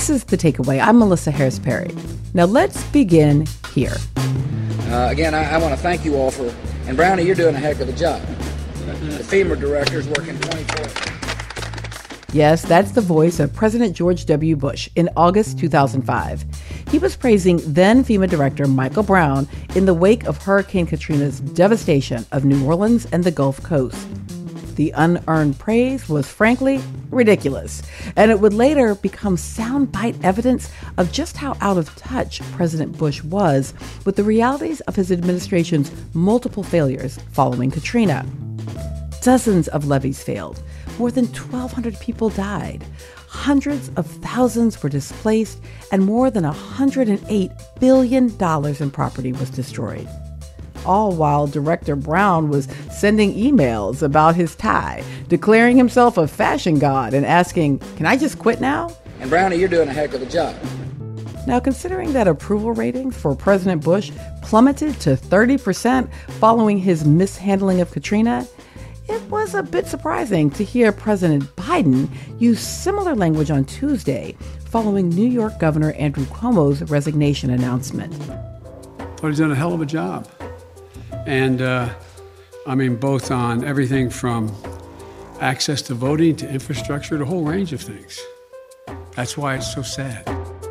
This is The Takeaway. I'm Melissa Harris Perry. Now let's begin here. Again, I want to thank you all for, and Brownie, you're doing a heck of a job. The FEMA director is working 24. Yes, that's the voice of President George W. Bush in August 2005. He was praising then FEMA Director Michael Brown in the wake of Hurricane Katrina's devastation of New Orleans and the Gulf Coast. The unearned praise was frankly ridiculous, and it would later become soundbite evidence of just how out of touch President Bush was with the realities of his administration's multiple failures following Katrina. Dozens of levees failed. More than 1,200 people died. Hundreds of thousands were displaced, and more than $108 billion in property was destroyed. All while Director Brown was sending emails about his tie, declaring himself a fashion god and asking, "Can I just quit now?" And Brownie, you're doing a heck of a job. Now, considering that approval ratings for President Bush plummeted to 30% following his mishandling of Katrina, it was a bit surprising to hear President Biden use similar language on Tuesday following New York Governor Andrew Cuomo's resignation announcement. But he's done a hell of a job. And, both on everything from access to voting to infrastructure to a whole range of things. That's why it's so sad.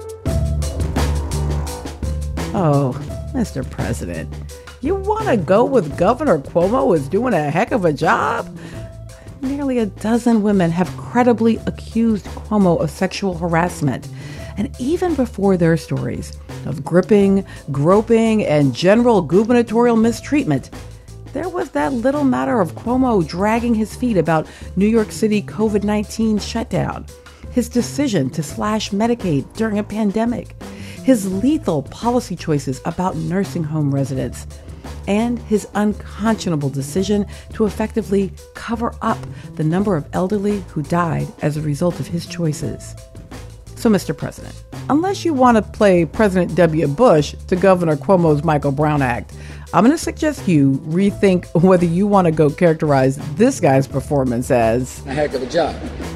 Oh, Mr. President, you want to go with Governor Cuomo is doing a heck of a job? Nearly a dozen women have credibly accused Cuomo of sexual harassment. And even before their stories of gripping, groping, and general gubernatorial mistreatment, there was that little matter of Cuomo dragging his feet about New York City COVID-19 shutdown, his decision to slash Medicaid during a pandemic, his lethal policy choices about nursing home residents, and his unconscionable decision to effectively cover up the number of elderly who died as a result of his choices. So, Mr. President, unless you want to play President W. Bush to Governor Cuomo's Michael Brown Act, I'm going to suggest you rethink whether you want to go characterize this guy's performance as a heck of a job.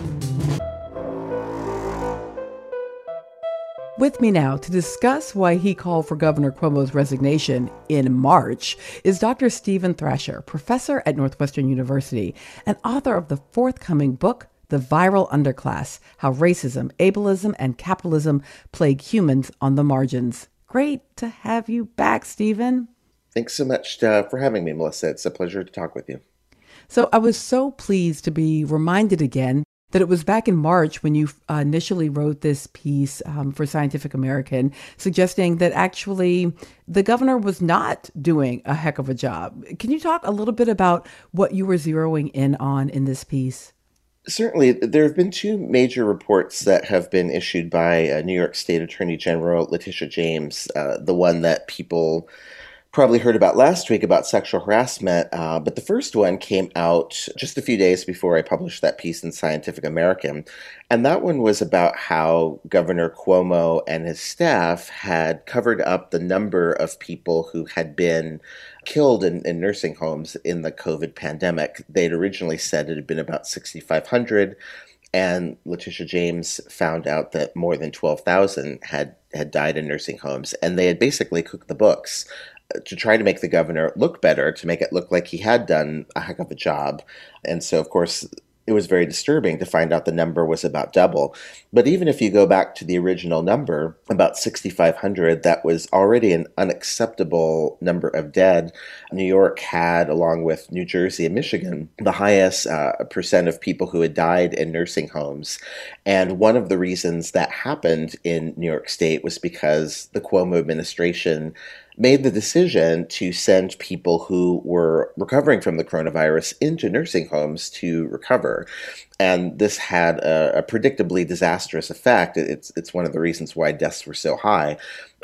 With me now to discuss why he called for Governor Cuomo's resignation in March is Dr. Steven Thrasher, professor at Northwestern University and author of the forthcoming book, The Viral Underclass: How Racism, Ableism, and Capitalism Plague Humans on the Margins. Great to have you back, Steven. Thanks so much for having me, Melissa. It's a pleasure to talk with you. So I was so pleased to be reminded again that it was back in March when you initially wrote this piece for Scientific American, suggesting that actually the governor was not doing a heck of a job. Can you talk a little bit about what you were zeroing in on in this piece? Certainly. There have been two major reports that have been issued by New York State Attorney General Letitia James, the one that people probably heard about last week about sexual harassment, but the first one came out just a few days before I published that piece in Scientific American, and that one was about how Governor Cuomo and his staff had covered up the number of people who had been killed in nursing homes in the COVID pandemic. They'd originally said it had been about 6,500, and Letitia James found out that more than 12,000 had died in nursing homes, and they had basically cooked the books to try to make the governor look better, to make it look like he had done a heck of a job. And so, of course, it was very disturbing to find out the number was about double. But even if you go back to the original number, about 6,500, that was already an unacceptable number of dead. New York had, along with New Jersey and Michigan, the highest percent of people who had died in nursing homes. And one of the reasons that happened in New York State was because the Cuomo administration made the decision to send people who were recovering from the coronavirus into nursing homes to recover. And this had a predictably disastrous effect. It's one of the reasons why deaths were so high.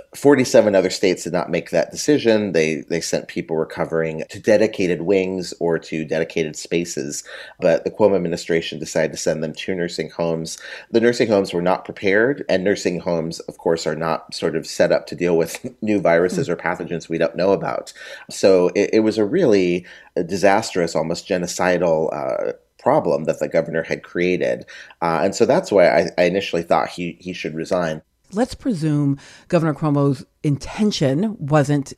47 other states did not make that decision. They sent people recovering to dedicated wings or to dedicated spaces. But the Cuomo administration decided to send them to nursing homes. The nursing homes were not prepared, and nursing homes, of course, are not sort of set up to deal with new viruses or pathogens we don't know about. So it was a really disastrous, almost genocidal problem that the governor had created. And so that's why I initially thought he should resign. Let's presume Governor Cuomo's intention wasn't,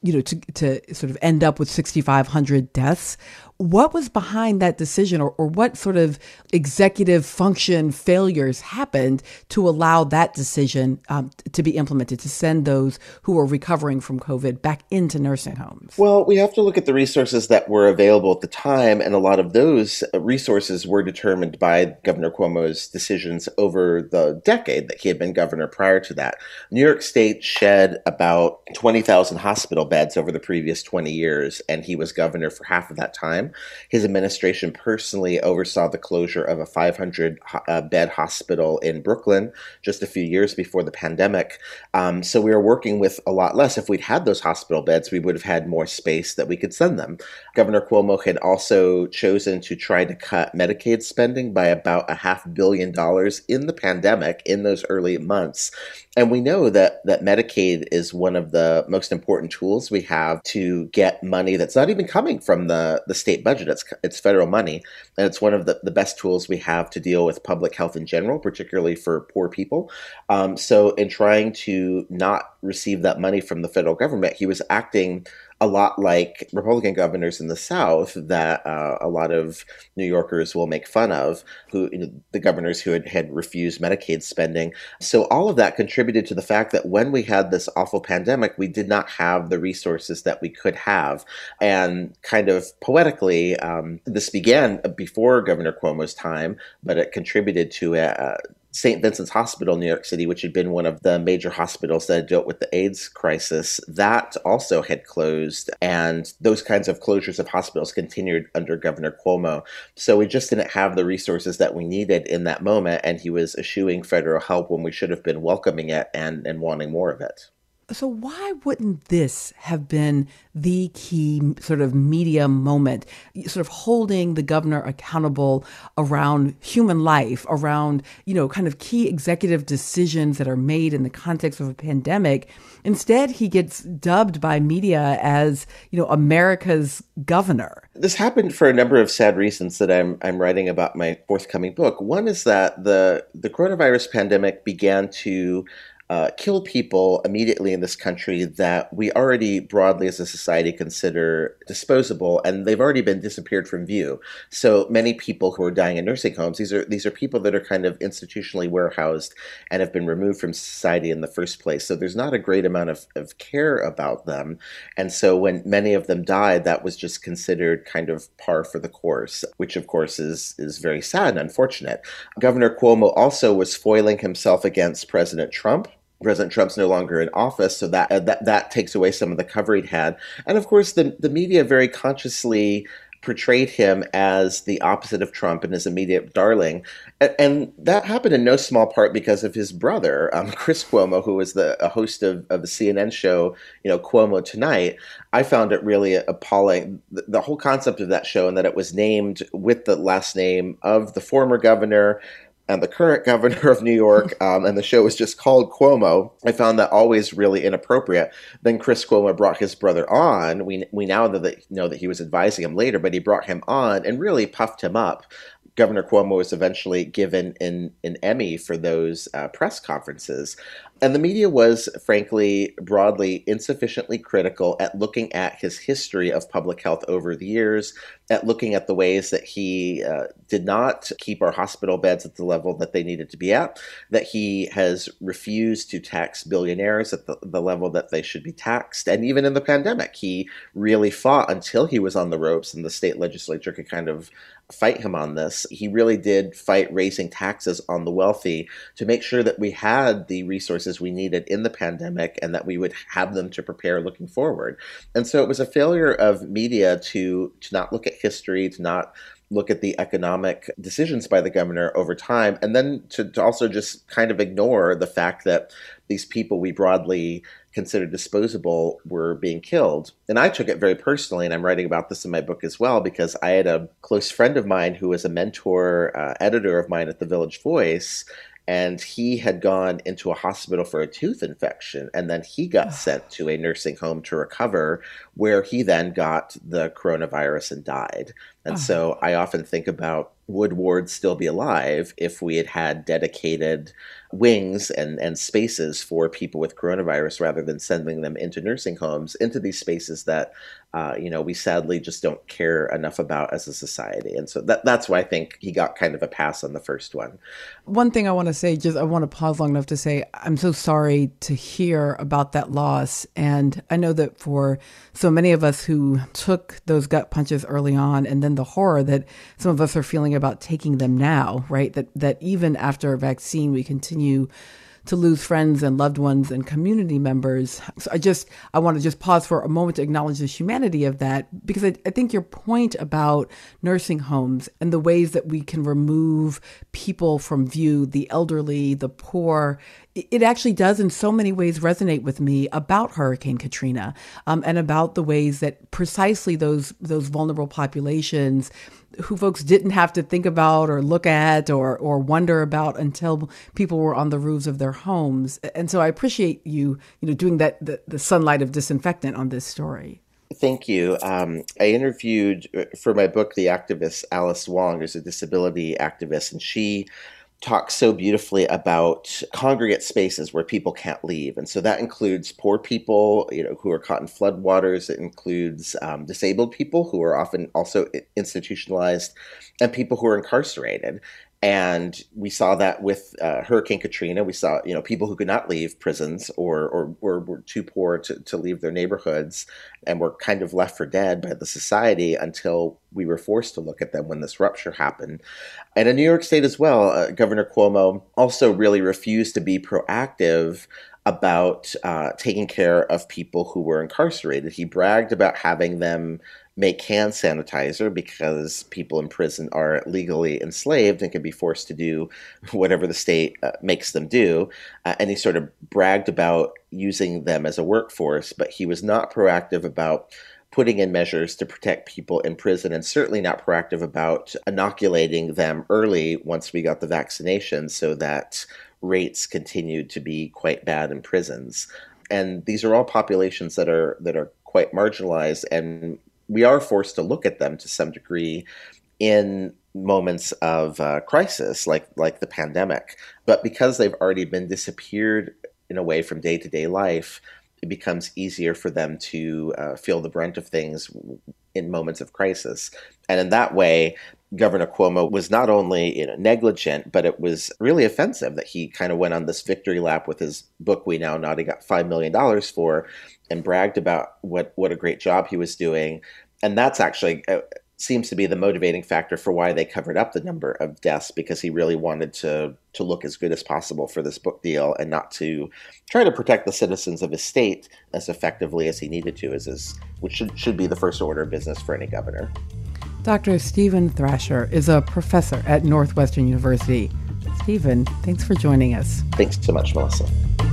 to sort of end up with 6,500 deaths. What was behind that decision, or what sort of executive function failures happened to allow that decision to be implemented, to send those who are recovering from COVID back into nursing homes? Well, we have to look at the resources that were available at the time, and a lot of those resources were determined by Governor Cuomo's decisions over the decade that he had been governor prior to that. New York State shed about 20,000 hospital beds over the previous 20 years, and he was governor for half of that time. His administration personally oversaw the closure of a 500-bed hospital in Brooklyn just a few years before the pandemic. So we were working with a lot less. If we'd had those hospital beds, we would have had more space that we could send them. Governor Cuomo had also chosen to try to cut Medicaid spending by about $500 million in the pandemic in those early months. And we know that Medicaid is one of the most important tools we have to get money that's not even coming from the state budget. It's federal money. And it's one of the best tools we have to deal with public health in general, particularly for poor people. So in trying to not receive that money from the federal government, he was acting a lot like Republican governors in the South that a lot of New Yorkers will make fun of, the governors who had refused Medicaid spending. So all of that contributed to the fact that when we had this awful pandemic, we did not have the resources that we could have. And kind of poetically, this began before Governor Cuomo's time, but it contributed to it. St. Vincent's Hospital in New York City, which had been one of the major hospitals that had dealt with the AIDS crisis, that also had closed. And those kinds of closures of hospitals continued under Governor Cuomo. So we just didn't have the resources that we needed in that moment. And he was eschewing federal help when we should have been welcoming it and wanting more of it. So why wouldn't this have been the key sort of media moment, sort of holding the governor accountable around human life, around, kind of key executive decisions that are made in the context of a pandemic? Instead, he gets dubbed by media as, America's governor. This happened for a number of sad reasons that I'm writing about my forthcoming book. One is that the coronavirus pandemic began to kill people immediately in this country that we already broadly as a society consider disposable, and they've already been disappeared from view. So many people who are dying in nursing homes, these are people that are kind of institutionally warehoused and have been removed from society in the first place. So there's not a great amount of care about them. And so when many of them died, that was just considered kind of par for the course, which of course is very sad and unfortunate. Governor Cuomo also was foiling himself against President Trump. President Trump's no longer in office, so that takes away some of the cover he'd had. And of course, the media very consciously portrayed him as the opposite of Trump and his immediate darling. And that happened in no small part because of his brother, Chris Cuomo, who was a host of the CNN show, Cuomo Tonight. I found it really appalling, the whole concept of that show, and that it was named with the last name of the former governor and the current governor of New York, and the show was just called Cuomo. I found that always really inappropriate. Then Chris Cuomo brought his brother on. We now know that he was advising him later, but he brought him on and really puffed him up. Governor Cuomo was eventually given an Emmy for those press conferences. And the media was, frankly, broadly insufficiently critical at looking at his history of public health over the years, at looking at the ways that he did not keep our hospital beds at the level that they needed to be at, that he has refused to tax billionaires at the level that they should be taxed. And even in the pandemic, he really fought until he was on the ropes and the state legislature could kind of fight him on this. He really did fight raising taxes on the wealthy to make sure that we had the resources we needed in the pandemic and that we would have them to prepare looking forward. And so it was a failure of media to not look at history, to not look at the economic decisions by the governor over time, and then to also just kind of ignore the fact that these people we broadly considered disposable were being killed. And I took it very personally, and I'm writing about this in my book as well, because I had a close friend of mine who was a mentor editor of mine at the Village Voice, and he had gone into a hospital for a tooth infection, and then he got sent to a nursing home to recover, where he then got the coronavirus and died. And so I often think about would wards still be alive if we had had dedicated wings and spaces for people with coronavirus rather than sending them into nursing homes, into these spaces that, we sadly just don't care enough about as a society. And so that's why I think he got kind of a pass on the first one. One thing I want to say, I want to pause long enough to say, I'm so sorry to hear about that loss. And I know that for so many of us who took those gut punches early on, and then the horror that some of us are feeling about taking them now, right? That even after a vaccine, we continue to lose friends and loved ones and community members. So I want to just pause for a moment to acknowledge the humanity of that, because I think your point about nursing homes and the ways that we can remove people from view, the elderly, the poor, it actually does in so many ways resonate with me about Hurricane Katrina, and about the ways that precisely those vulnerable populations who folks didn't have to think about or look at or wonder about until people were on the roofs of their homes. And so I appreciate you doing that, the sunlight of disinfectant on this story. Thank you. I interviewed for my book, the activist Alice Wong, who's a disability activist, and she talks so beautifully about congregate spaces where people can't leave. And so that includes poor people, who are caught in floodwaters. It includes disabled people who are often also institutionalized, and people who are incarcerated. And we saw that with Hurricane Katrina. We saw, people who could not leave prisons or were too poor to leave their neighborhoods and were kind of left for dead by the society until we were forced to look at them when this rupture happened. And in New York State as well, Governor Cuomo also really refused to be proactive about taking care of people who were incarcerated. He bragged about having them make hand sanitizer because people in prison are legally enslaved and can be forced to do whatever the state makes them do. And he sort of bragged about using them as a workforce, but he was not proactive about putting in measures to protect people in prison, and certainly not proactive about inoculating them early once we got the vaccination, so that rates continued to be quite bad in prisons. And these are all populations that are quite marginalized, and we are forced to look at them to some degree in moments of crisis, like the pandemic. But because they've already been disappeared in a way from day-to-day life, it becomes easier for them to feel the brunt of things in moments of crisis. And in that way, Governor Cuomo was not only negligent, but it was really offensive that he kind of went on this victory lap with his book, We Now Know, he got $5 million for, and bragged about what a great job he was doing. And that's actually seems to be the motivating factor for why they covered up the number of deaths, because he really wanted to look as good as possible for this book deal and not to try to protect the citizens of his state as effectively as he needed to, which should be the first order of business for any governor. Dr. Stephen Thrasher is a professor at Northwestern University. Stephen, thanks for joining us. Thanks so much, Melissa.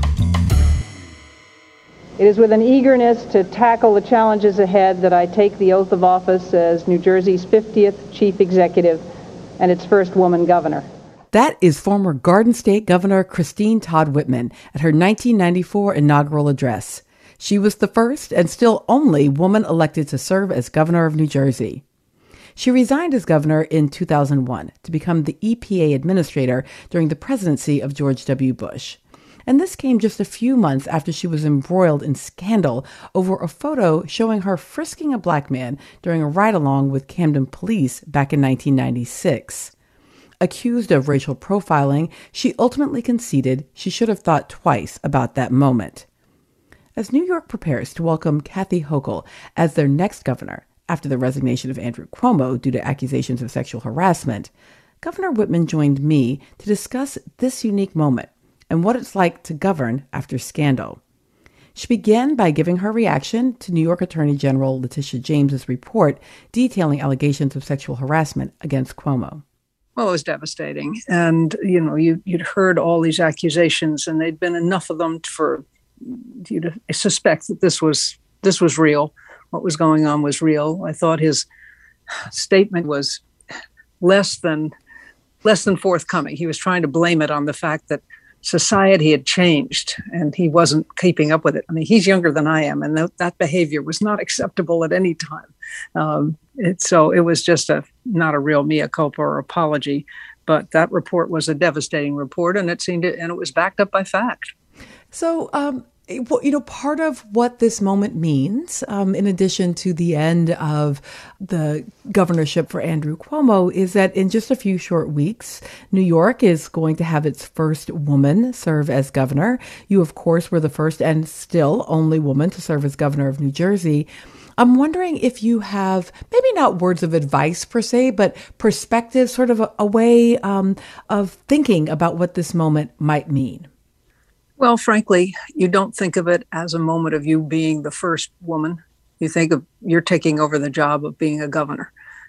It is with an eagerness to tackle the challenges ahead that I take the oath of office as New Jersey's 50th Chief Executive and its first woman governor. That is former Garden State Governor Christine Todd Whitman at her 1994 inaugural address. She was the first and still only woman elected to serve as governor of New Jersey. She resigned as governor in 2001 to become the EPA administrator during the presidency of George W. Bush. And this came just a few months after she was embroiled in scandal over a photo showing her frisking a black man during a ride-along with Camden police back in 1996. Accused of racial profiling, she ultimately conceded she should have thought twice about that moment. As New York prepares to welcome Kathy Hochul as their next governor after the resignation of Andrew Cuomo due to accusations of sexual harassment, Governor Whitman joined me to discuss this unique moment and what it's like to govern after scandal. She began by giving her reaction to New York Attorney General Letitia James's report detailing allegations of sexual harassment against Cuomo. Well, it was devastating. And, you'd heard all these accusations, and there'd been enough of them for you to suspect that this was real. What was going on was real. I thought his statement was less than forthcoming. He was trying to blame it on the fact that society had changed and he wasn't keeping up with it. I mean, he's younger than I am, and that behavior was not acceptable at any time. So it was just not a real mea culpa or apology, but that report was a devastating report, and it was backed up by fact. So, part of what this moment means, in addition to the end of the governorship for Andrew Cuomo, is that in just a few short weeks, New York is going to have its first woman serve as governor. You, of course, were the first and still only woman to serve as governor of New Jersey. I'm wondering if you have maybe not words of advice per se, but perspective, sort of a way of thinking about what this moment might mean. Well, frankly, you don't think of it as a moment of you being the first woman. You think of you're taking over the job of being a governor.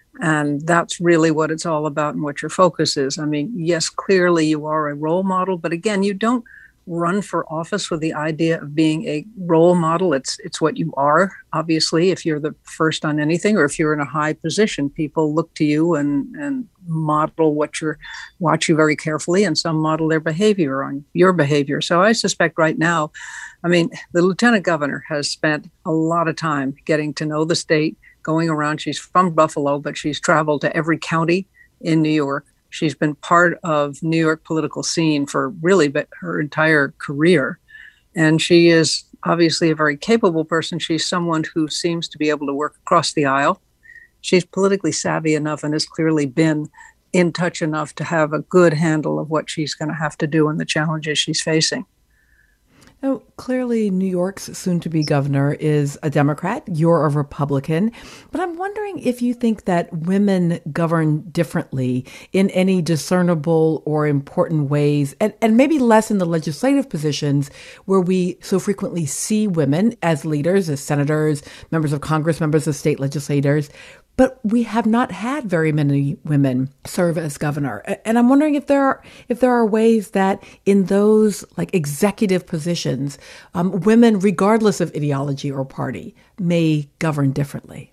And that's really what it's all about and what your focus is. I mean, yes, clearly you are a role model, but again, you don't run for office with the idea of being a role model. It's what you are. Obviously, if you're the first on anything, or if you're in a high position, people look to you and model watch you very carefully, and some model their behavior on your behavior. So I suspect right now, I mean, the lieutenant governor has spent a lot of time getting to know the state, going around. She's from Buffalo, but she's traveled to every county in New York. She's been part of New York political scene for really her entire career. And she is obviously a very capable person. She's someone who seems to be able to work across the aisle. She's politically savvy enough and has clearly been in touch enough to have a good handle of what she's going to have to do and the challenges she's facing. Now, clearly, New York's soon-to-be governor is a Democrat. You're a Republican. But I'm wondering if you think that women govern differently in any discernible or important ways, and maybe less in the legislative positions where we so frequently see women as leaders, as senators, members of Congress, members of state legislators. But we have not had very many women serve as governor. And I'm wondering if there are ways that in those like executive positions, women, regardless of ideology or party, may govern differently.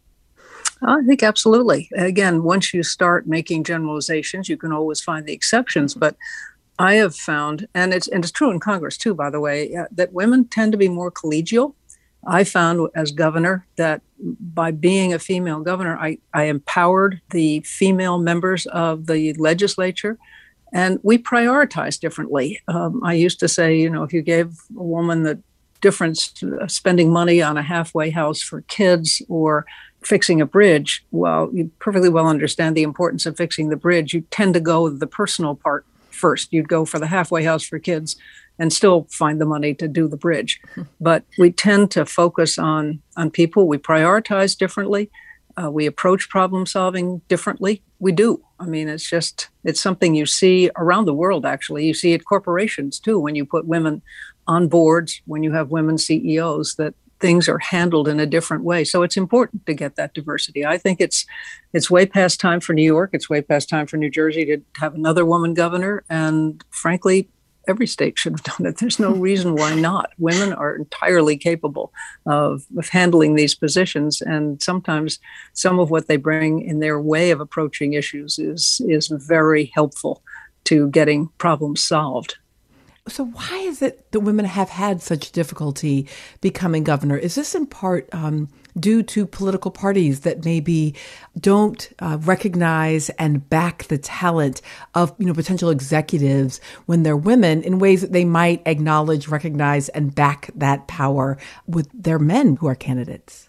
I think absolutely. Again, once you start making generalizations, you can always find the exceptions. But I have found, and it's true in Congress too, by the way, that women tend to be more collegial. I found as governor that by being a female governor, I empowered the female members of the legislature, and we prioritize differently. I used to say, if you gave a woman the difference of spending money on a halfway house for kids or fixing a bridge, well, you perfectly well understand the importance of fixing the bridge. You tend to go with the personal part first. You'd go for the halfway house for kids and still find the money to do the bridge. But we tend to focus on people. We prioritize differently. We approach problem solving differently. We do. I mean, it's something you see around the world, actually. You see it corporations, too, when you put women on boards, when you have women CEOs, that things are handled in a different way. So it's important to get that diversity. I think it's way past time for New York. It's way past time for New Jersey to have another woman governor. And frankly, every state should have done it. There's no reason why not. Women are entirely capable of handling these positions. And sometimes some of what they bring in their way of approaching issues is very helpful to getting problems solved. So why is it that women have had such difficulty becoming governor? Is this in part due to political parties that maybe don't recognize and back the talent of potential executives when they're women in ways that they might acknowledge, recognize, and back that power with their men who are candidates?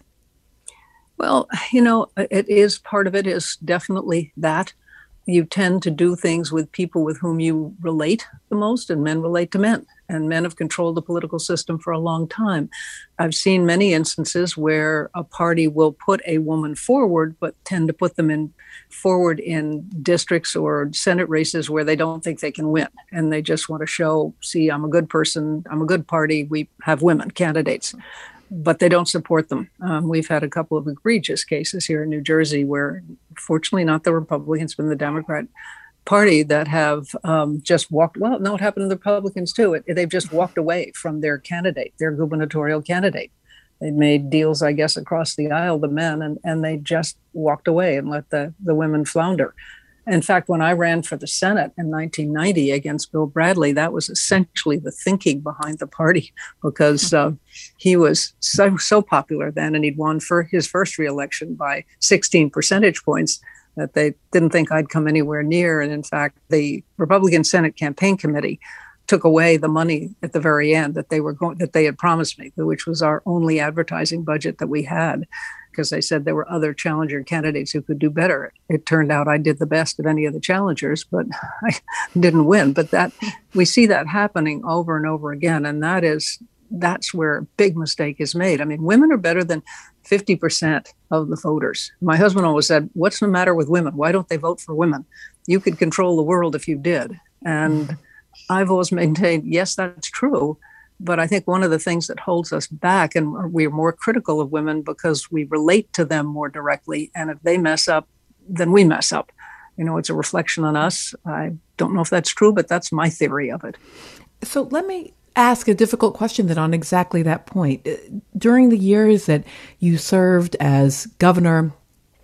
Well, it is part of it is definitely that. You tend to do things with people with whom you relate the most, and men relate to men, and men have controlled the political system for a long time. I've seen many instances where a party will put a woman forward, but tend to put them forward in districts or Senate races where they don't think they can win. And they just want to show, see, I'm a good person, I'm a good party, we have women candidates. But they don't support them. We've had a couple of egregious cases here in New Jersey where, fortunately, not the Republicans, but the Democrat Party that have just walked. Well, no, it happened to the Republicans too. They've just walked away from their candidate, their gubernatorial candidate. They made deals, I guess, across the aisle, the men, and they just walked away and let the women flounder. In fact, when I ran for the Senate in 1990 against Bill Bradley, that was essentially the thinking behind the party, because he was so popular then, and he'd won for his first reelection by 16 percentage points, that they didn't think I'd come anywhere near. And in fact, the Republican Senate Campaign Committee took away the money at the very end that they had promised me, which was our only advertising budget that we had, because they said there were other challenger candidates who could do better. It turned out I did the best of any of the challengers, but I didn't win. But that we see that happening over and over again, and that's where a big mistake is made. I mean, women are better than 50% of the voters. My husband always said, "What's the matter with women? Why don't they vote for women? You could control the world if you did." And I've always maintained, yes, that's true. But I think one of the things that holds us back, and we're more critical of women because we relate to them more directly. And if they mess up, then we mess up. It's a reflection on us. I don't know if that's true, but that's my theory of it. So let me ask a difficult question then on exactly that point. During the years that you served as governor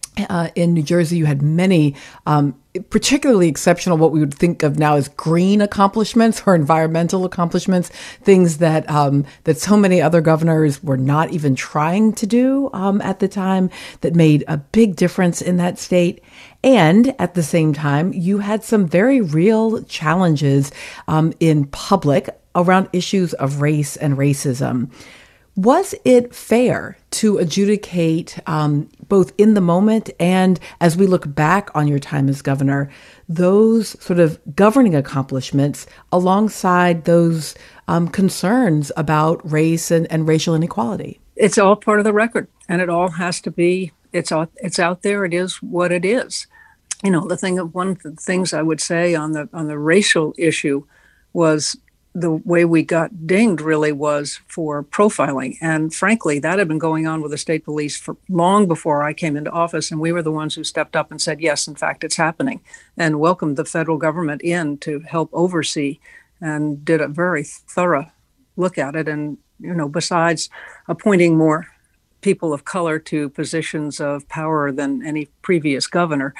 in New Jersey, you had many particularly exceptional, what we would think of now as green accomplishments or environmental accomplishments, things that that so many other governors were not even trying to do at the time, that made a big difference in that state. And at the same time, you had some very real challenges in public around issues of race and racism. Was it fair to adjudicate both in the moment and as we look back on your time as governor, those sort of governing accomplishments alongside those concerns about race and racial inequality? It's all part of the record, and it all has to be, it's out there. It is what it is. One of the things I would say on the racial issue was the way we got dinged really was for profiling. And frankly, that had been going on with the state police for long before I came into office. And we were the ones who stepped up and said, yes, in fact, it's happening, and welcomed the federal government in to help oversee, and did a very thorough look at it. And, besides appointing more people of color to positions of power than any previous governor,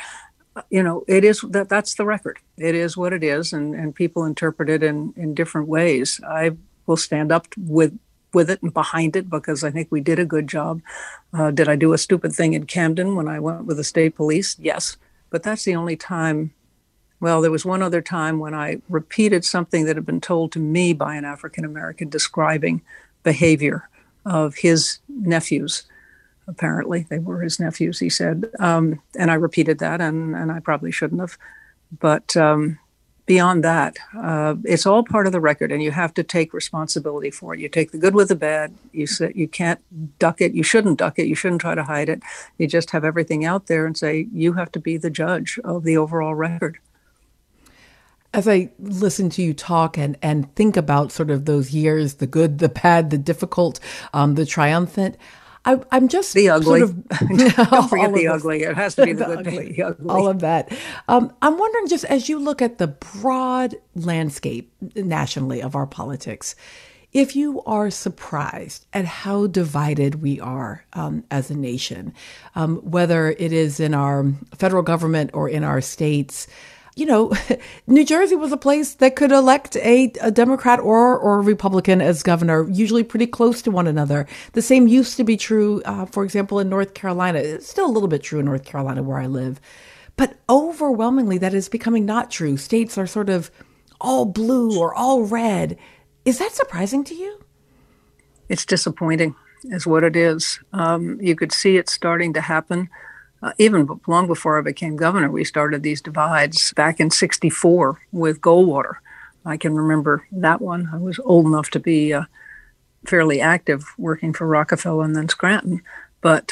it is that's the record. It is what it is, and people interpret it in different ways. I will stand up with it and behind it because I think we did a good job. Did I do a stupid thing in Camden when I went with the state police? Yes, but that's the only time. Well, there was one other time when I repeated something that had been told to me by an African American describing behavior of his nephews. Apparently, they were his nephews, he said. And I repeated that, and I probably shouldn't have. But beyond that, it's all part of the record, and you have to take responsibility for it. You take the good with the bad. You can't duck it. You shouldn't duck it. You shouldn't try to hide it. You just have everything out there and say, you have to be the judge of the overall record. As I listen to you talk and think about sort of those years, the good, the bad, the difficult, the triumphant, I'm just the ugly. Sort of, don't forget the ugly. It has to be the good, ugly. The ugly. All of that. I'm wondering, just as you look at the broad landscape nationally of our politics, if you are surprised at how divided we are as a nation, whether it is in our federal government or in our states. New Jersey was a place that could elect a Democrat or a Republican as governor, usually pretty close to one another. The same used to be true, for example, in North Carolina. It's still a little bit true in North Carolina where I live. But overwhelmingly, that is becoming not true. States are sort of all blue or all red. Is that surprising to you? It's disappointing, is what it is. You could see it starting to happen. Even long before I became governor, we started these divides back in '64 with Goldwater. I can remember that one. I was old enough to be fairly active working for Rockefeller and then Scranton. But,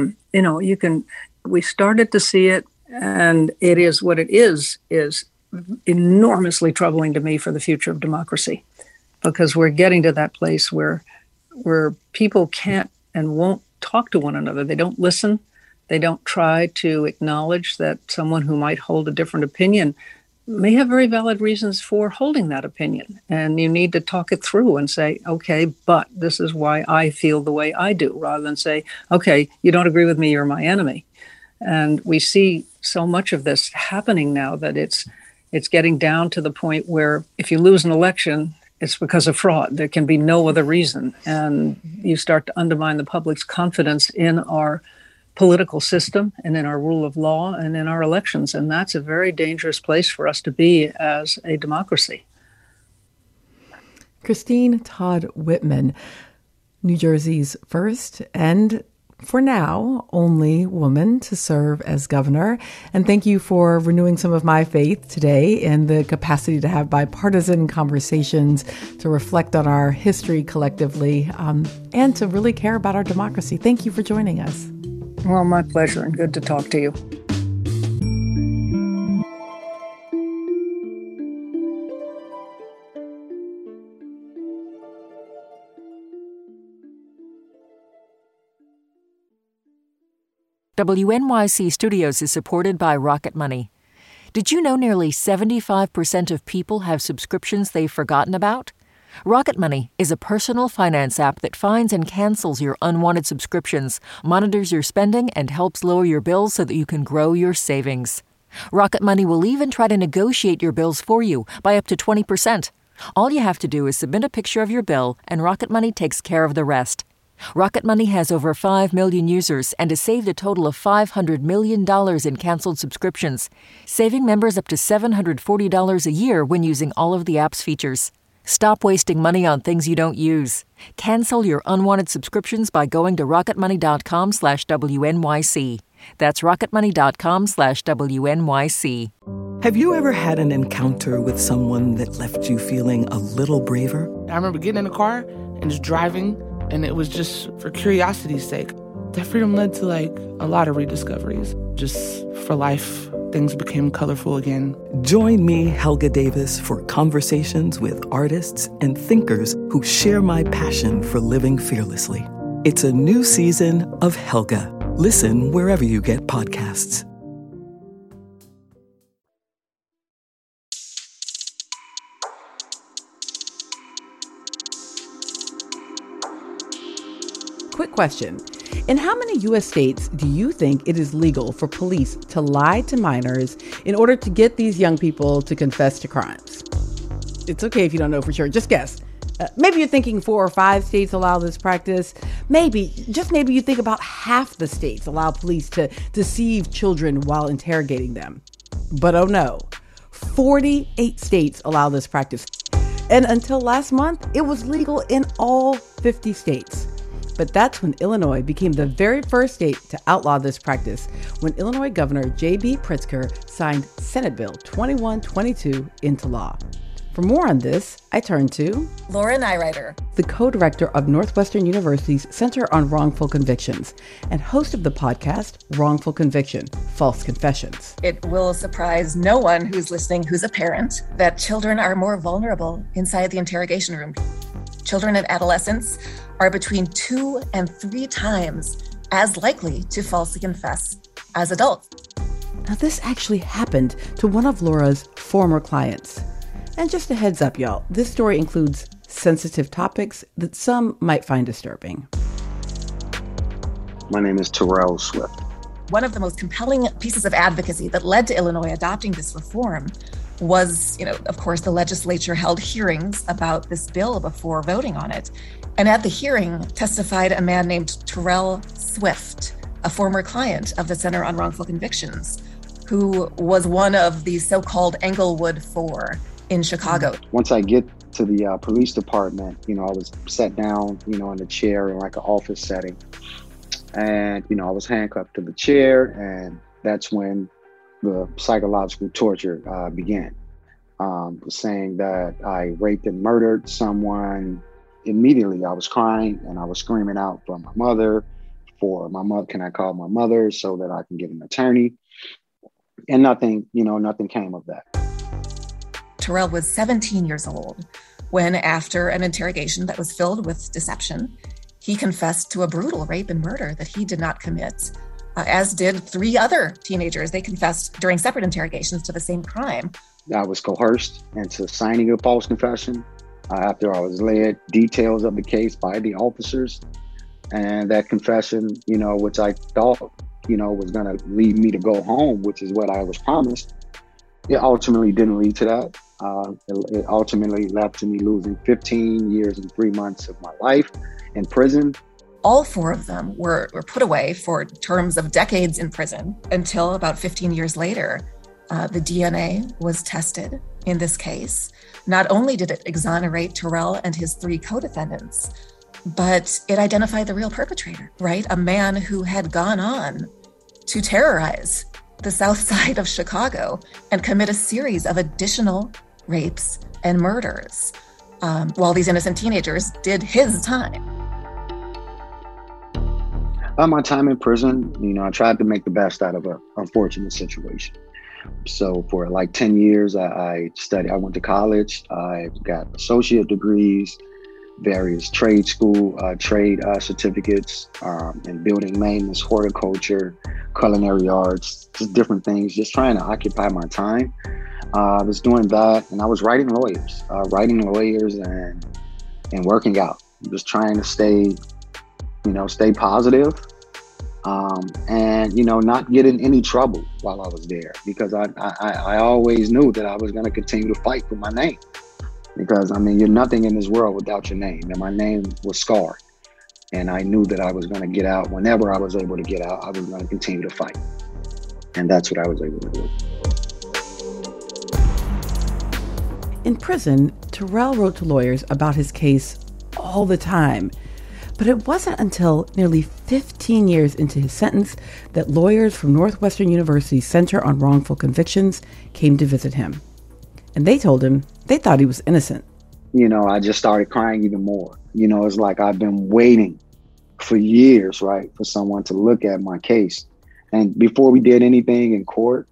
we started to see it, and it is what it is enormously troubling to me for the future of democracy, because we're getting to that place where people can't and won't talk to one another. They don't listen. They don't try to acknowledge that someone who might hold a different opinion may have very valid reasons for holding that opinion. And you need to talk it through and say, okay, but this is why I feel the way I do, rather than say, okay, you don't agree with me, you're my enemy. And we see so much of this happening now that it's getting down to the point where if you lose an election, it's because of fraud. There can be no other reason. And you start to undermine the public's confidence in our political system and in our rule of law and in our elections. And that's a very dangerous place for us to be as a democracy. Christine Todd Whitman, New Jersey's first and, for now, only woman to serve as governor. And thank you for renewing some of my faith today in the capacity to have bipartisan conversations, to reflect on our history collectively, and to really care about our democracy. Thank you for joining us. Well, my pleasure, and good to talk to you. WNYC Studios is supported by Rocket Money. Did you know nearly 75% of people have subscriptions they've forgotten about? Rocket Money is a personal finance app that finds and cancels your unwanted subscriptions, monitors your spending, and helps lower your bills so that you can grow your savings. Rocket Money will even try to negotiate your bills for you by up to 20%. All you have to do is submit a picture of your bill, and Rocket Money takes care of the rest. Rocket Money has over 5 million users and has saved a total of $500 million in canceled subscriptions, saving members up to $740 a year when using all of the app's features. Stop wasting money on things you don't use. Cancel your unwanted subscriptions by going to rocketmoney.com/WNYC. That's rocketmoney.com/WNYC. Have you ever had an encounter with someone that left you feeling a little braver? I remember getting in the car and just driving, and it was just for curiosity's sake. That freedom led to a lot of rediscoveries. Just for life, things became colorful again. Join me, Helga Davis, for conversations with artists and thinkers who share my passion for living fearlessly. It's a new season of Helga. Listen wherever you get podcasts. Quick question. In how many U.S. states do you think it is legal for police to lie to minors in order to get these young people to confess to crimes? It's okay if you don't know for sure. Just guess. Maybe you're thinking 4 or 5 states allow this practice. Maybe, just maybe you think about half the states allow police to deceive children while interrogating them. But oh no, 48 states allow this practice. And until last month, it was legal in all 50 states. But that's when Illinois became the very first state to outlaw this practice, when Illinois Governor J.B. Pritzker signed Senate Bill 2122 into law. For more on this, I turn to Laura Nyrider, the co-director of Northwestern University's Center on Wrongful Convictions and host of the podcast Wrongful Conviction, False Confessions. It will surprise no one who's listening who's a parent that children are more vulnerable inside the interrogation room. Children and adolescents are between 2 and 3 times as likely to falsely confess as adults. Now, this actually happened to one of Laura's former clients. And just a heads up, y'all, this story includes sensitive topics that some might find disturbing. My name is Terrell Swift. One of the most compelling pieces of advocacy that led to Illinois adopting this reform was, of course, the legislature held hearings about this bill before voting on it. And at the hearing testified a man named Terrell Swift, a former client of the Center on Wrongful Convictions, who was one of the so-called Englewood Four in Chicago. Once I get to the police department, I was sat down, in a chair in like an office setting. And, I was handcuffed to the chair, and that's when the psychological torture began. Saying that I raped and murdered someone. Immediately, I was crying and I was screaming out for my mother, can I call my mother so that I can get an attorney? And nothing came of that. Terrell was 17 years old when, after an interrogation that was filled with deception, he confessed to a brutal rape and murder that he did not commit, as did 3 other teenagers. They confessed during separate interrogations to the same crime. I was coerced into signing a false confession after I was led details of the case by the officers. And that confession, which I thought was going to lead me to go home, which is what I was promised, it ultimately didn't lead to that. It ultimately led to me losing 15 years and 3 months of my life in prison. All 4 of them were put away for terms of decades in prison until about 15 years later, the DNA was tested in this case. Not only did it exonerate Terrell and his 3 co-defendants, but it identified the real perpetrator, right? A man who had gone on to terrorize the South Side of Chicago and commit a series of additional rapes and murders while these innocent teenagers did his time. My time in prison, I tried to make the best out of an unfortunate situation. So for like 10 years, I studied. I went to college. I got associate degrees, various trade school trade certificates in building maintenance, horticulture, culinary arts, just different things, just trying to occupy my time. I was doing that, and I was writing lawyers and working out, just trying to stay positive, and not get in any trouble while I was there, because I always knew that I was going to continue to fight for my name. Because, you're nothing in this world without your name. And my name was scarred. And I knew that I was going to get out. Whenever I was able to get out, I was going to continue to fight. And that's what I was able to do. In prison, Terrell wrote to lawyers about his case all the time. But it wasn't until nearly 15 years into his sentence that lawyers from Northwestern University's Center on Wrongful Convictions came to visit him. And they told him they thought he was innocent. I just started crying even more. It's like I've been waiting for years, right, for someone to look at my case. And before we did anything in court,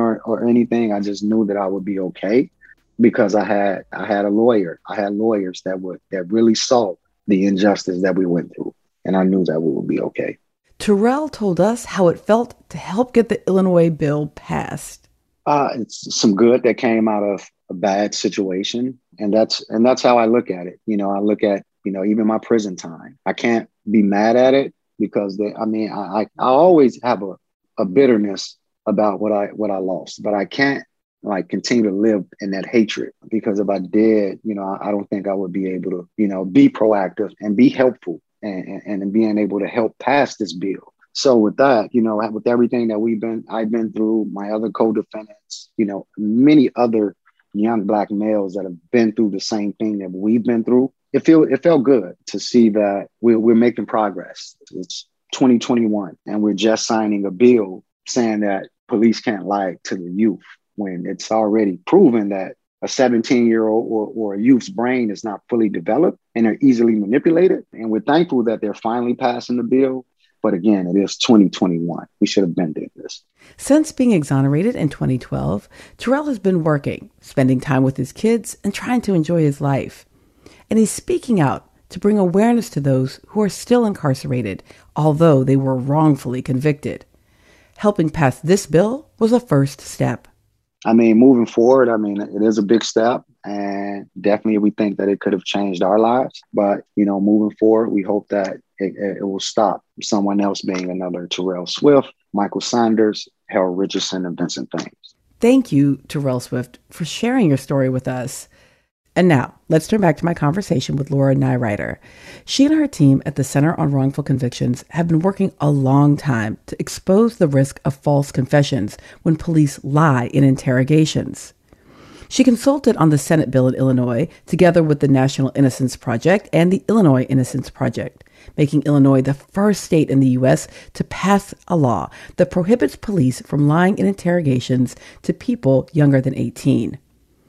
or anything, I just knew that I would be okay, because I had a lawyer. I had lawyers that really saw the injustice that we went through. And I knew that we would be okay. Terrell told us how it felt to help get the Illinois bill passed. It's some good that came out of a bad situation. And that's how I look at it. I look at, even my prison time. I can't be mad at it, because I always have a bitterness about what I lost, but I can't continue to live in that hatred, because if I did, I don't think I would be able to, be proactive and be helpful and being able to help pass this bill. So with that, with everything that I've been through, my other co-defendants, many other young Black males that have been through the same thing that we've been through, it felt good to see that we're making progress. It's 2021, and we're just signing a bill saying that police can't lie to the youth, when it's already proven that a 17-year-old or a youth's brain is not fully developed and they're easily manipulated. And we're thankful that they're finally passing the bill. But again, it is 2021. We should have been doing this. Since being exonerated in 2012, Terrell has been working, spending time with his kids, and trying to enjoy his life. And he's speaking out to bring awareness to those who are still incarcerated, although they were wrongfully convicted. Helping pass this bill was a first step. Moving forward, it is a big step, and definitely we think that it could have changed our lives. But, moving forward, we hope that it will stop someone else being another Terrell Swift, Michael Sanders, Harold Richardson, and Vincent Thames. Thank you, Terrell Swift, for sharing your story with us. And now, let's turn back to my conversation with Laura Nyrider. She and her team at the Center on Wrongful Convictions have been working a long time to expose the risk of false confessions when police lie in interrogations. She consulted on the Senate bill in Illinois, together with the National Innocence Project and the Illinois Innocence Project, making Illinois the first state in the U.S. to pass a law that prohibits police from lying in interrogations to people younger than 18.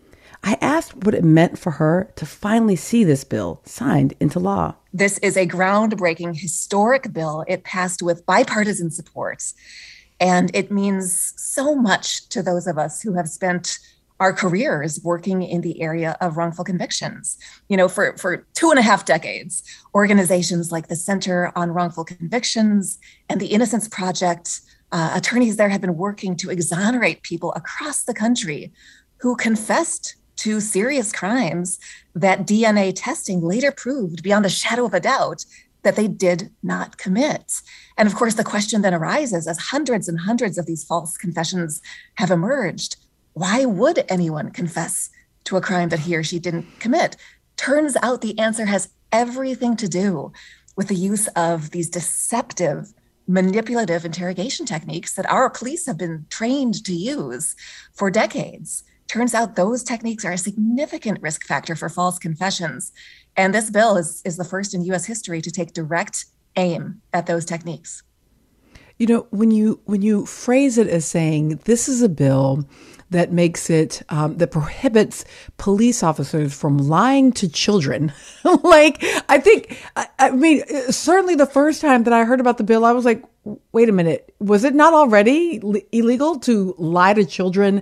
I asked what it meant for her to finally see this bill signed into law. This is a groundbreaking, historic bill. It passed with bipartisan support, and it means so much to those of us who have spent our careers working in the area of wrongful convictions. For 2.5 decades, organizations like the Center on Wrongful Convictions and the Innocence Project, attorneys there have been working to exonerate people across the country who confessed to serious crimes that DNA testing later proved beyond a shadow of a doubt that they did not commit. And of course, the question then arises as hundreds and hundreds of these false confessions have emerged. Why would anyone confess to a crime that he or she didn't commit? Turns out the answer has everything to do with the use of these deceptive, manipulative interrogation techniques that our police have been trained to use for decades. Turns out those techniques are a significant risk factor for false confessions. And this bill is the first in U.S. history to take direct aim at those techniques. You know, when you phrase it as saying this is a bill that makes it, that prohibits police officers from lying to children, like, I mean, certainly the first time that I heard about the bill, I was like, wait a minute, was it not already illegal to lie to children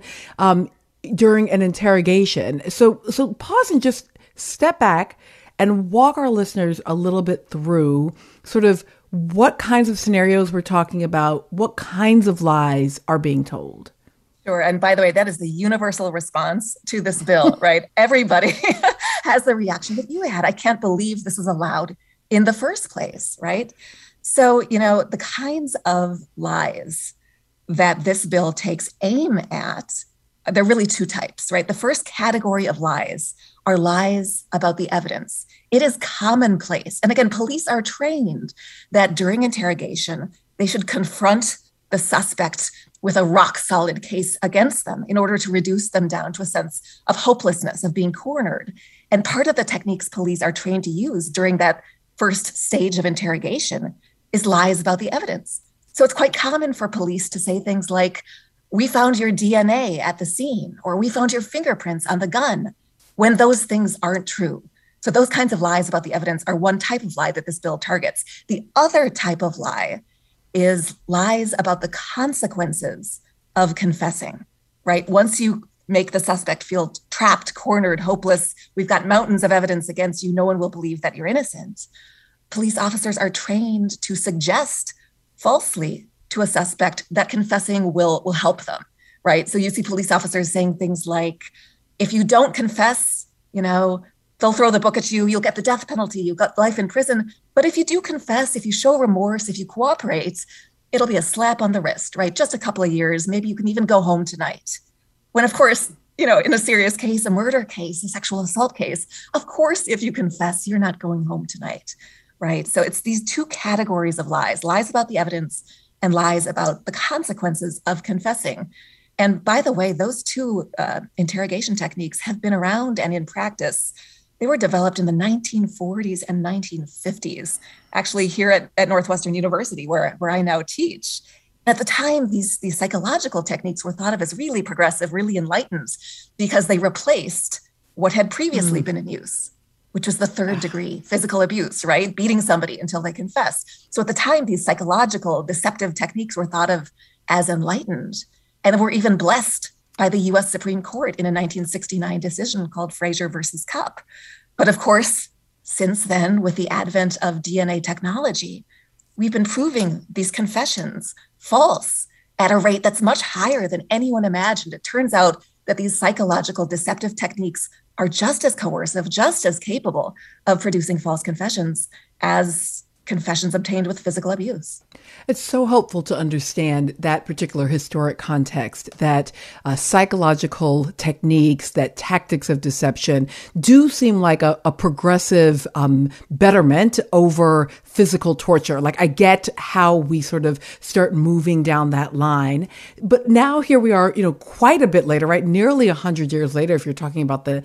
during an interrogation? So pause and just step back and walk our listeners a little bit through sort of what kinds of scenarios we're talking about, what kinds of lies are being told. Sure. And by the way, that is the universal response to this bill, right? Everybody has the reaction that you had. I can't believe this was allowed in the first place, right? So, you know, the kinds of lies that this bill takes aim at, there are really two types, right? The first category of lies are lies about the evidence. It is commonplace. And again, police are trained that during interrogation, they should confront the suspect with a rock solid case against them in order to reduce them down to a sense of hopelessness, of being cornered. And part of the techniques police are trained to use during that first stage of interrogation is lies about the evidence. So it's quite common for police to say things like, we found your DNA at the scene, or we found your fingerprints on the gun, when those things aren't true. So those kinds of lies about the evidence are one type of lie that this bill targets. The other type of lie is lies about the consequences of confessing, right? Once you make the suspect feel trapped, cornered, hopeless, we've got mountains of evidence against you, no one will believe that you're innocent. Police officers are trained to suggest falsely to a suspect that confessing will help them, right? So you see police officers saying things like, if you don't confess, you know, they'll throw the book at you, you'll get the death penalty, you've got life in prison. But if you do confess, if you show remorse, if you cooperate, it'll be a slap on the wrist, right? Just a couple of years, maybe you can even go home tonight. When of course, you know, in a serious case, a murder case, a sexual assault case, of course, if you confess, you're not going home tonight, right? So it's these two categories of lies about the evidence and lies about the consequences of confessing. And by the way, those two interrogation techniques have been around and in practice. They were developed in the 1940s and 1950s, actually here at Northwestern University, where I now teach. At the time, these psychological techniques were thought of as really progressive, really enlightened, because they replaced what had previously been in use, which was the third degree physical abuse, right? Beating somebody until they confess. So at the time, these psychological deceptive techniques were thought of as enlightened, and were even blessed by the U.S. Supreme Court in a 1969 decision called Frazier versus Cupp. But of course, since then, with the advent of DNA technology, we've been proving these confessions false at a rate that's much higher than anyone imagined. It turns out that these psychological deceptive techniques are just as coercive, just as capable of producing false confessions as confessions obtained with physical abuse. It's so helpful to understand that particular historic context, that psychological techniques, that tactics of deception do seem like a progressive betterment over physical torture. Like, I get how we sort of start moving down that line. But now here we are, you know, quite a bit later, right? Nearly 100 years later, if you're talking about the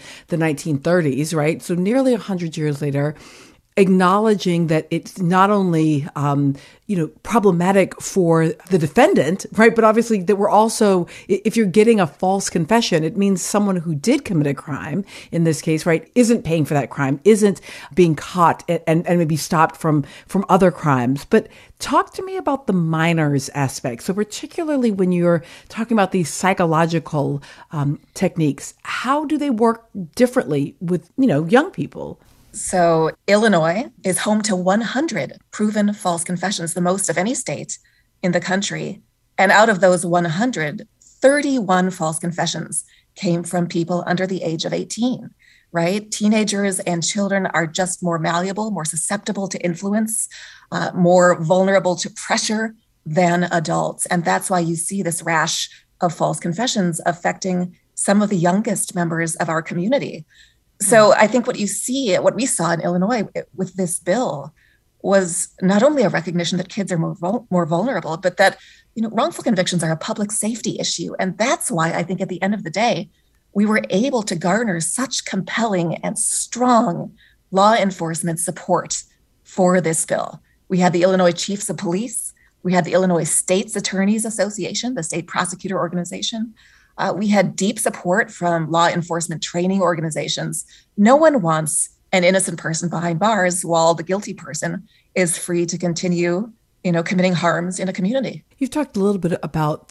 1930s, right? So nearly 100 years later, acknowledging that it's not only, problematic for the defendant, right? But obviously that we're also, if you're getting a false confession, it means someone who did commit a crime, in this case, right, isn't paying for that crime, isn't being caught and maybe stopped from other crimes. But talk to me about the minors aspect. So particularly when you're talking about these psychological techniques, how do they work differently with, young people? So Illinois is home to 100 proven false confessions, the most of any state in the country. And out of those 100, 31 false confessions came from people under the age of 18. right? Teenagers and children are just more malleable, more susceptible to influence, more vulnerable to pressure than adults. And that's why you see this rash of false confessions affecting some of the youngest members of our community. So I think what we saw in Illinois with this bill was not only a recognition that kids are more vulnerable, but that, wrongful convictions are a public safety issue. And that's why I think at the end of the day, we were able to garner such compelling and strong law enforcement support for this bill. We had the Illinois Chiefs of Police. We had the Illinois State's Attorneys Association, the state prosecutor organization. We had deep support from law enforcement training organizations. No one wants an innocent person behind bars while the guilty person is free to continue, committing harms in a community. You've talked a little bit about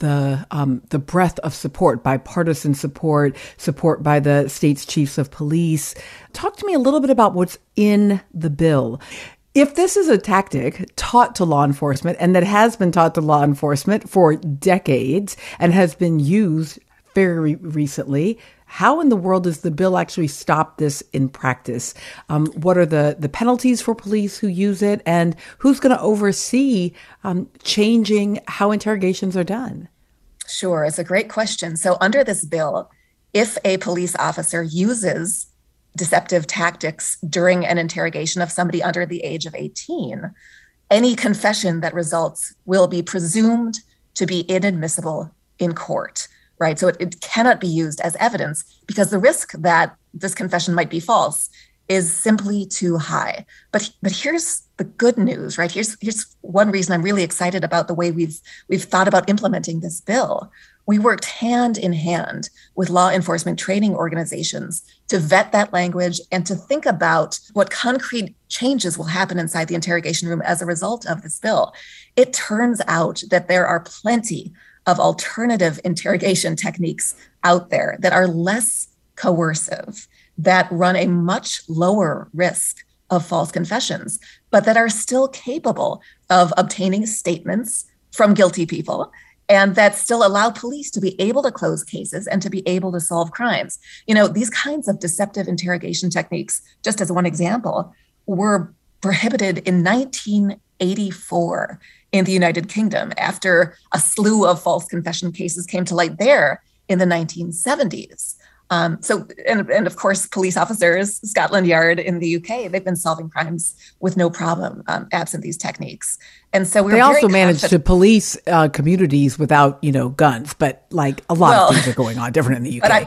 the breadth of support, bipartisan support by the state's chiefs of police. Talk to me a little bit about what's in the bill. If this is a tactic taught to law enforcement, and that has been taught to law enforcement for decades and has been used very recently, how in the world does the bill actually stop this in practice? What are the penalties for police who use it, and who's going to oversee changing how interrogations are done? Sure, it's a great question. So under this bill, if a police officer uses deceptive tactics during an interrogation of somebody under the age of 18, any confession that results will be presumed to be inadmissible in court. Right. So it cannot be used as evidence because the risk that this confession might be false is simply too high. But here's the good news, right? Here's one reason I'm really excited about the way we've thought about implementing this bill. We worked hand in hand with law enforcement training organizations to vet that language and to think about what concrete changes will happen inside the interrogation room as a result of this bill. It turns out that there are plenty of alternative interrogation techniques out there that are less coercive, that run a much lower risk of false confessions, but that are still capable of obtaining statements from guilty people and that still allow police to be able to close cases and to be able to solve crimes. These kinds of deceptive interrogation techniques, just as one example, were prohibited in 1984 in the United Kingdom after a slew of false confession cases came to light there in the 1970s. And of course, police officers, Scotland Yard in the UK, they've been solving crimes with no problem absent these techniques. And so they also managed to police communities without, guns, but like a lot of things are going on different in the UK.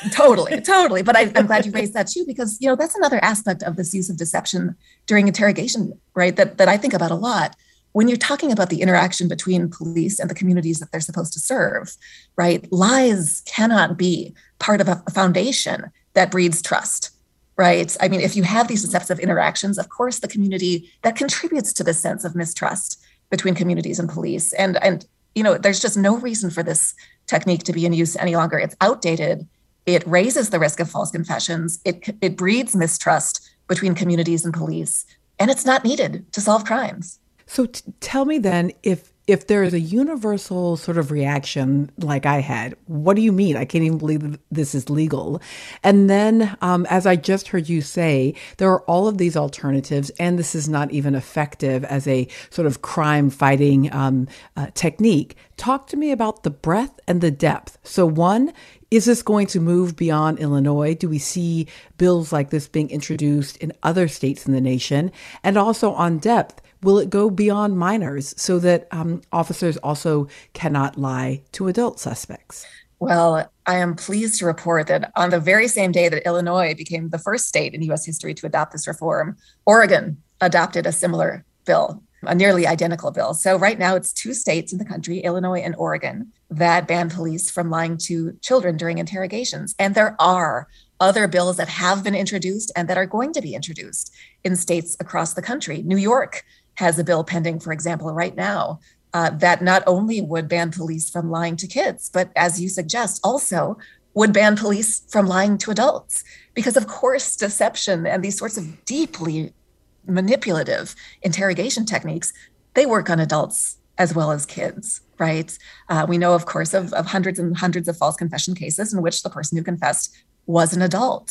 Totally. But I'm glad you raised that too, because, that's another aspect of this use of deception during interrogation, right? That I think about a lot. When you're talking about the interaction between police and the communities that they're supposed to serve, right? Lies cannot be part of a foundation that breeds trust, right? I mean, if you have these deceptive interactions, of course, the community that contributes to this sense of mistrust between communities and police. And there's just no reason for this technique to be in use any longer. It's outdated. It raises the risk of false confessions. It breeds mistrust between communities and police, and it's not needed to solve crimes. So tell me then, if there is a universal sort of reaction like I had, what do you mean? I can't even believe that this is legal. And then, as I just heard you say, there are all of these alternatives, and this is not even effective as a sort of crime fighting technique. Talk to me about the breadth and the depth. So one, is this going to move beyond Illinois? Do we see bills like this being introduced in other states in the nation? And also on depth, will it go beyond minors so that officers also cannot lie to adult suspects? Well, I am pleased to report that on the very same day that Illinois became the first state in U.S. history to adopt this reform, Oregon adopted a similar bill, a nearly identical bill. So right now it's 2 states in the country, Illinois and Oregon, that ban police from lying to children during interrogations. And there are other bills that have been introduced and that are going to be introduced in states across the country. New York has a bill pending, for example, right now, that not only would ban police from lying to kids, but as you suggest, also would ban police from lying to adults. Because of course, deception and these sorts of deeply manipulative interrogation techniques, they work on adults as well as kids, right? We know, of course, of hundreds and hundreds of false confession cases in which the person who confessed was an adult.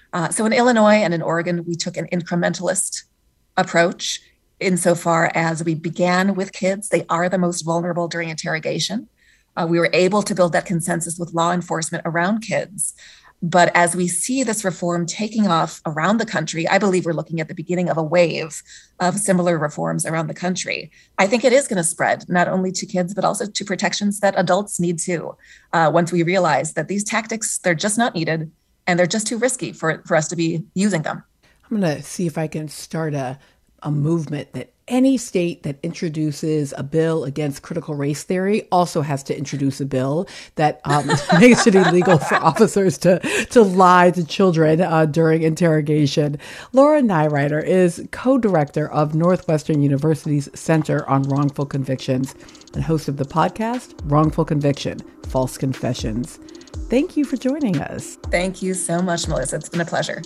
So in Illinois and in Oregon, we took an incrementalist approach insofar as we began with kids. They are the most vulnerable during interrogation. We were able to build that consensus with law enforcement around kids. But as we see this reform taking off around the country, I believe we're looking at the beginning of a wave of similar reforms around the country. I think it is going to spread not only to kids, but also to protections that adults need too. Once we realize that these tactics, they're just not needed and they're just too risky for us to be using them. I'm going to see if I can start a movement that any state that introduces a bill against critical race theory also has to introduce a bill that makes it illegal for officers to lie to children during interrogation. Laura Neireiter is co-director of Northwestern University's Center on Wrongful Convictions and host of the podcast, Wrongful Conviction, False Confessions. Thank you for joining us. Thank you so much, Melissa. It's been a pleasure.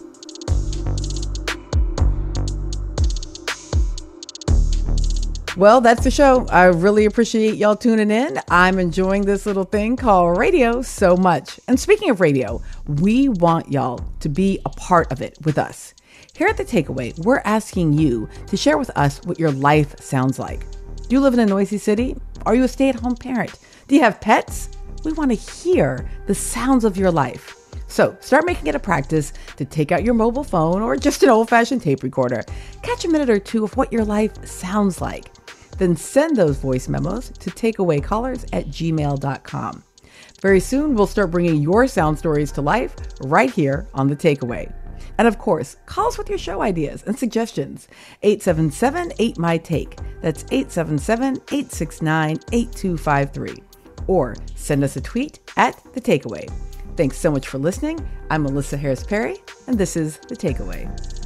Well, that's the show. I really appreciate y'all tuning in. I'm enjoying this little thing called radio so much. And speaking of radio, we want y'all to be a part of it with us. Here at The Takeaway, we're asking you to share with us what your life sounds like. Do you live in a noisy city? Are you a stay-at-home parent? Do you have pets? We want to hear the sounds of your life. So start making it a practice to take out your mobile phone or just an old-fashioned tape recorder. Catch a minute or two of what your life sounds like. Then send those voice memos to takeawaycallers@gmail.com. Very soon, we'll start bringing your sound stories to life right here on The Takeaway. And of course, call us with your show ideas and suggestions. 877-8MY-TAKE. That's 877-869-8253. Or send us a tweet at The Takeaway. Thanks so much for listening. I'm Melissa Harris Perry, and this is The Takeaway.